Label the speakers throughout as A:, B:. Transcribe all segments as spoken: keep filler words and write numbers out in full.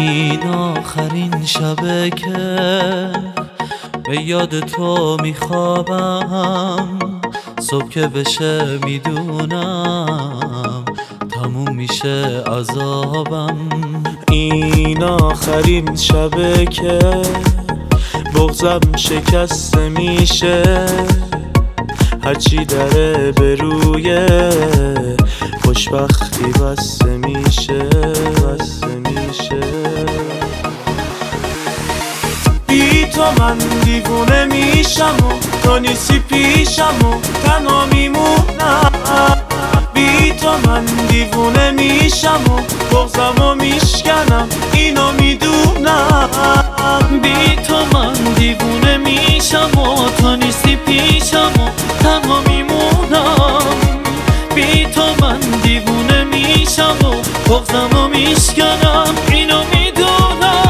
A: این آخرین شبه که به یاد تو میخوابم، صبح که بشه میدونم تموم میشه عذابم.
B: این آخرین شبه که بغضم شکسته میشه، هرچی دره به روی خوشبختی بسته میشه بسته میشه. بی تو من دیوونه میشم و تو نیستی پیشم و تنها میمونم. بی تو من دیوونه میشم و بغضمو میشکنم، اینو میدونم.
A: بی تو من دیوونه میشم و تو نیستی پیشم و تنها میمونم. بی تو من دیوونه میشم و بغضمو میشکنم، اینو میدونم.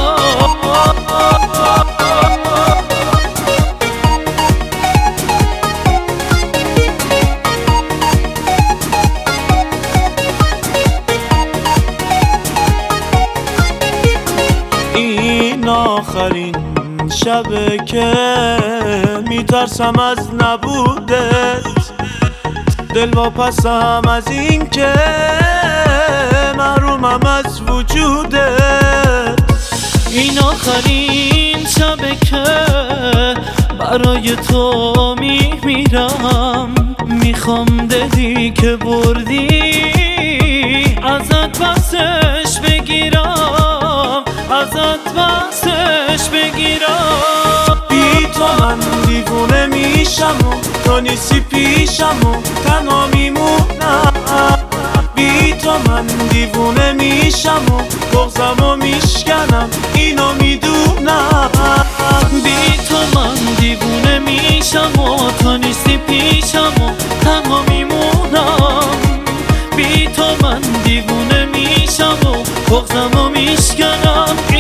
B: این آخرین شبه که میترسم از نبودت، دل واپسم از این که محرومم از وجودت.
A: این آخرین شبه که برای تو میمیرم، میخوام دلی که بردی ازت بسش بگیرم، ازت بسش بگیرم.
B: بی تو من دیوونه میشم و تو نیستی پیشم و تنها میمونم. بی تو من دیوونه میشم و بغضمو میشکنم، اینو میدونم.
A: بی تو من دیوونه میشم و تو نیستی پیشم و تنها میمونم. بی تو من دیوونه میشم و بغضمو میشکنم.